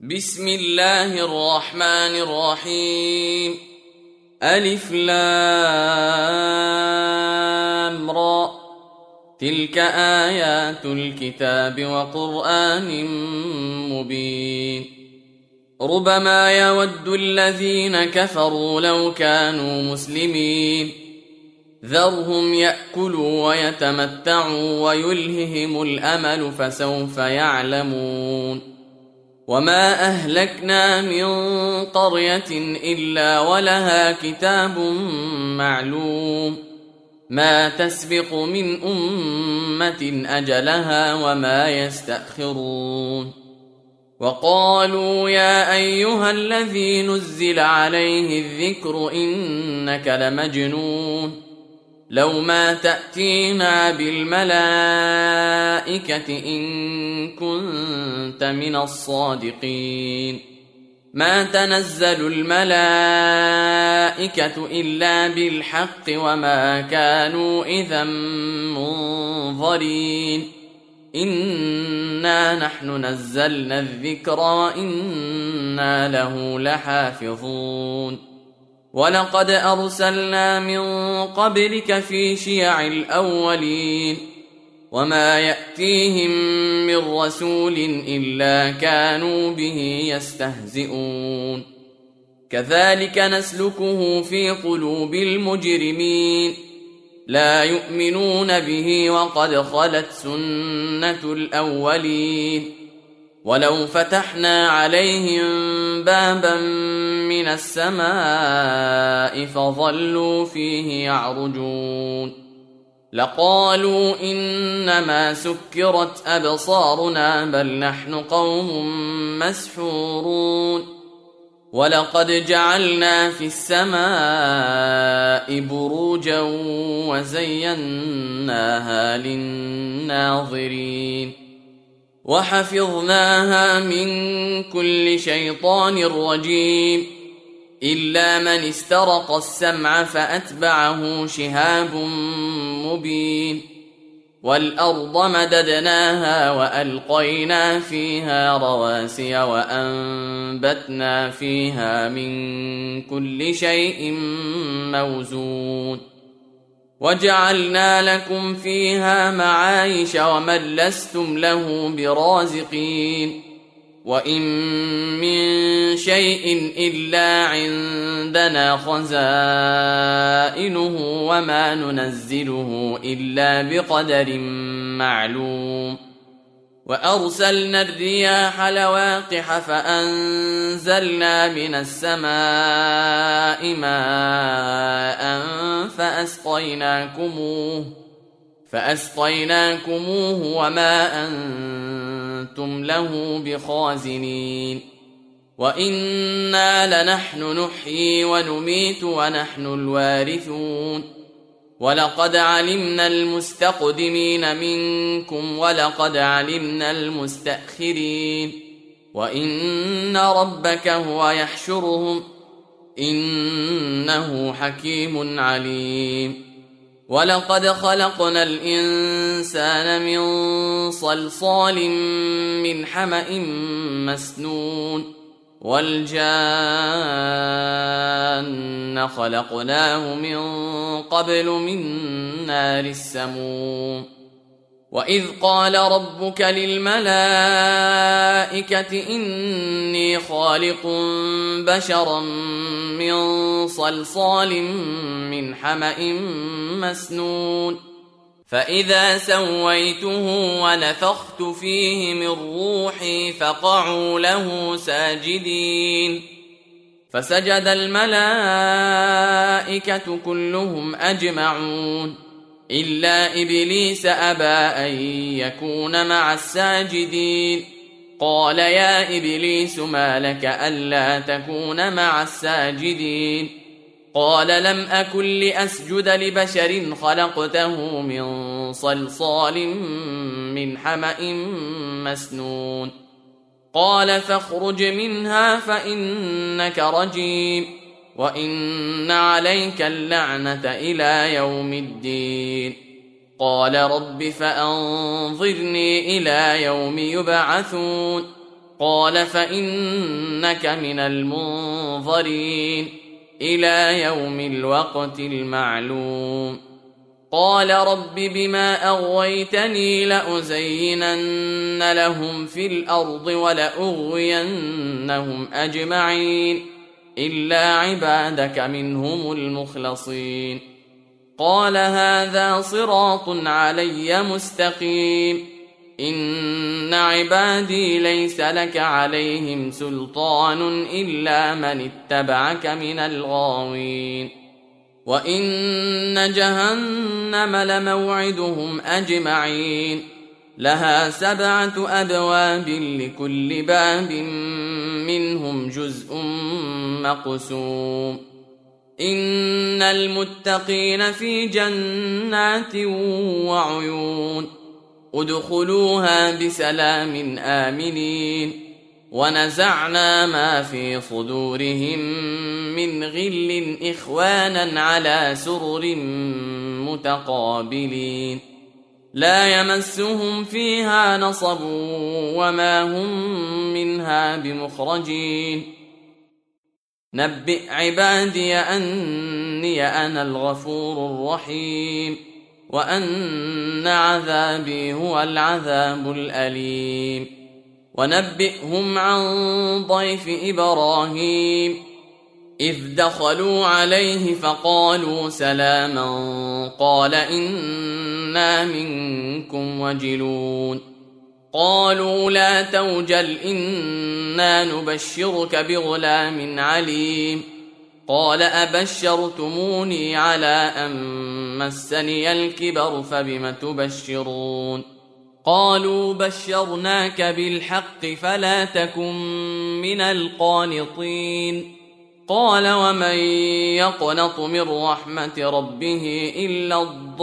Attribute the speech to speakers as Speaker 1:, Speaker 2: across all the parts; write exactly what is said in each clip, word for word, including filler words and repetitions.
Speaker 1: بسم الله الرحمن الرحيم. ألف لام را، تلك آيات الكتاب وقرآن مبين. ربما يود الذين كفروا لو كانوا مسلمين، ذرهم يأكلوا ويتمتعوا ويلههم الأمل فسوف يعلمون. وما أهلكنا من قرية إلا ولها كتاب معلوم، ما تسبق من أمة أجلها وما يستأخرون. وقالوا يا أيها الذي نزل عليه الذكر إنك لمجنون، لو ما تأتينا بالملائكة إن كنت من الصادقين. ما تنزل الملائكة إلا بالحق وما كانوا إذا منظرين. إنا نحن نزلنا الذكر وإنا له لحافظون. ولقد أرسلنا من قبلك في شيع الأولين، وما يأتيهم من رسول إلا كانوا به يستهزئون. كذلك نسلكه في قلوب المجرمين، لا يؤمنون به وقد خلت سنة الأولين. ولو فتحنا عليهم بابا من السماء فظلوا فيه يعرجون لقالوا إنما سكرت أبصارنا بل نحن قوم مسحورون. ولقد جعلنا في السماء بروجا وزيناها للناظرين، وحفظناها من كل شيطان رجيم إلا من استرق السمع فأتبعه شهاب مبين. والأرض مددناها وألقينا فيها رواسي وأنبتنا فيها من كل شيء موزون. وجعلنا لكم فيها معايش ومن لستم له برازقين. وإن من شيء إلا عندنا خزائنه وما ننزله إلا بقدر معلوم. وأرسلنا الرياح لواقح فأنزلنا من السماء ماء فأسقيناكموه فأسقيناكموه وما أنتم له بخازنين. وإنا لنحن نحيي ونميت ونحن الوارثون. ولقد علمنا المستقدمين منكم ولقد علمنا المستأخرين. وإن ربك هو يحشرهم إنه حكيم عليم. ولقد خلقنا الإنسان من صلصال من حمأ مسنون. والجان خلقناه من قبل من نار السموم. وإذ قال ربك للملائكة إني خالق بشرا من صلصال من حمأ مسنون، فإذا سويته ونفخت فيه من روحي فقعوا له ساجدين. فسجد الملائكة كلهم أجمعون إلا إبليس أبى أن يكون مع الساجدين. قال يا إبليس ما لك ألا تكون مع الساجدين؟ قال لم أكن لأسجد لبشر خلقته من صلصال من حمأ مسنون. قال فاخرج منها فإنك رجيم وإن عليك اللعنة إلى يوم الدين. قال رب فأنظرني إلى يوم يبعثون قال فإنك من المنظرين إلى يوم الوقت المعلوم. قال رب بما أغويتني لأزينن لهم في الأرض ولأغوينهم أجمعين إلا عبادك منهم المخلصين. قال هذا صراط علي مستقيم إن عبادي ليس لك عليهم سلطان إلا من اتبعك من الغاوين. وإن جهنم لموعدهم أجمعين لها سبعة أبواب لكل باب منهم جزء مقسوم. إن المتقين في جنات وعيون ادخلوها بسلام آمنين. ونزعنا ما في صدورهم من غل إخوانا على سرر متقابلين لا يمسهم فيها نصب وما هم منها بمخرجين. نبئ عبادي أني أنا الغفور الرحيم وأن عذابي هو العذاب الأليم. ونبئهم عن ضيف إبراهيم إذ دخلوا عليه فقالوا سلاما قال إنا منكم وجلون. قالوا لا توجل إنا نبشرك بغلام عليم. قال أبشرتموني على أن مسني الكبر فبم تبشرون. قالوا بشرناك بالحق فلا تكن من القانطين. قال ومن يقنط من رحمة ربه إلا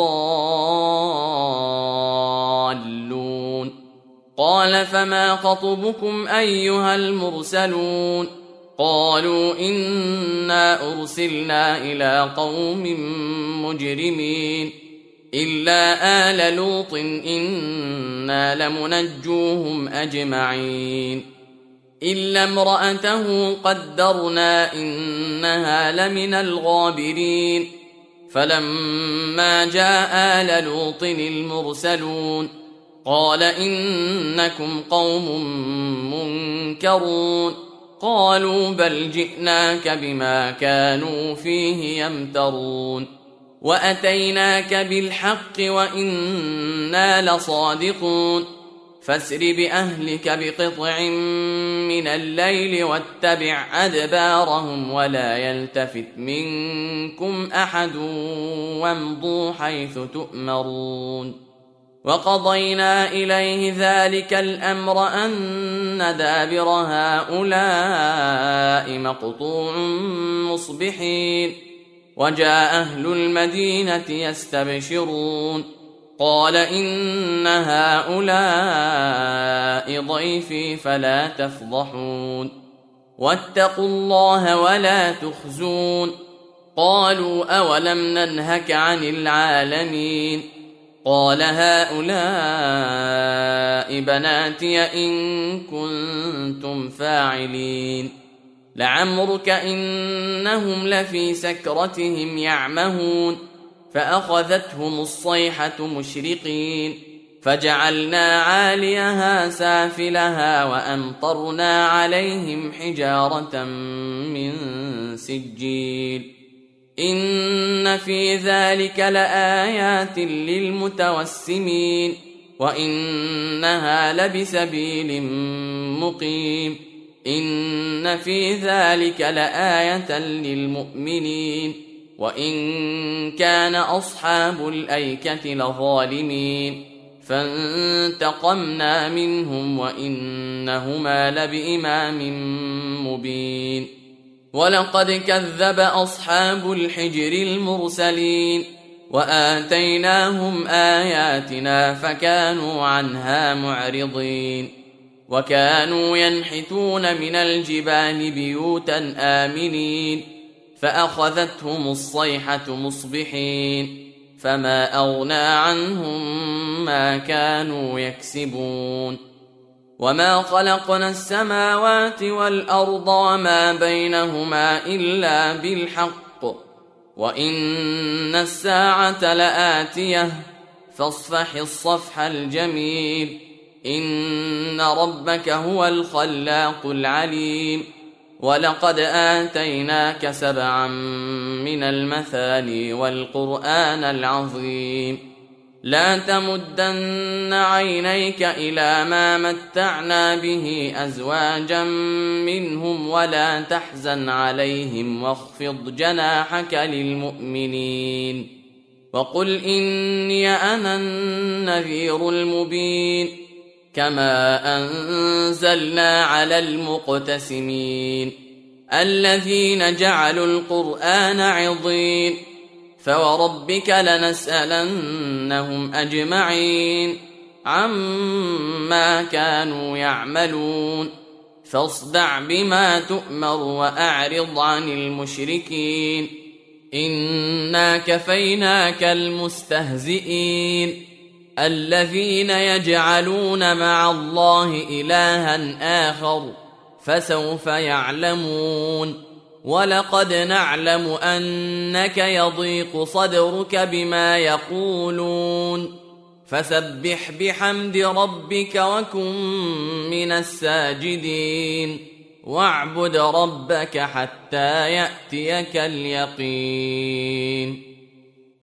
Speaker 1: الضالون. قال فما خطبكم أيها المرسلون. قالوا إنا أرسلنا إلى قوم مجرمين إلا آل لوط إنا لمنجوهم أجمعين إلا امرأته قدرنا إنها لمن الغابرين. فلما جاء آل لوط المرسلون قال إنكم قوم منكرون. قالوا بل جئناك بما كانوا فيه يمترون وأتيناك بالحق وإنا لصادقون. فاسر بأهلك بقطع من الليل واتبع أدبارهم ولا يلتفت منكم أحد وامضوا حيث تؤمرون. وقضينا إليه ذلك الأمر أن دابر هؤلاء مقطوع مصبحين. وجاء أهل المدينة يستبشرون قال إن هؤلاء ضيفي فلا تفضحون واتقوا الله ولا تخزون. قالوا أولم ننهك عن العالمين. قال هؤلاء بناتي إن كنتم فاعلين. لعمرك إنهم لفي سكرتهم يعمهون فأخذتهم الصيحة مشرقين فجعلنا عاليها سافلها وأمطرنا عليهم حجارة من سجيل. إن في ذلك لآيات للمتوسمين وإنها لبسبيل مقيم. إن في ذلك لآية للمؤمنين وإن كان أصحاب الأيكة لظالمين فانتقمنا منهم وإنهما لبإمام مبين. ولقد كذب أصحاب الحجر المرسلين وآتيناهم آياتنا فكانوا عنها معرضين. وكانوا ينحتون من الجبال بيوتا آمنين فأخذتهم الصيحة مصبحين فما أغنى عنهم ما كانوا يكسبون. وما خلقنا السماوات والأرض وما بينهما إلا بالحق وإن الساعة لآتية فاصفح الصفح الجميل إن ربك هو الخلاق العليم ولقد آتيناك سبعا من المثاني والقرآن العظيم لا تمدن عينيك إلى ما متعنا به أزواجا منهم ولا تحزن عليهم واخفض جناحك للمؤمنين وقل إني أنا النذير المبين كما أنزلنا على المقتسمين الذين جعلوا القرآن عضين فوربك لنسألنهم أجمعين عما كانوا يعملون فاصدع بما تؤمر وأعرض عن المشركين إنا كفيناك المستهزئين الذين يجعلون مع الله إلها آخر فسوف يعلمون ولقد نعلم أنك يضيق صدرك بما يقولون فسبح بحمد ربك وكن من الساجدين واعبد ربك حتى يأتيك اليقين.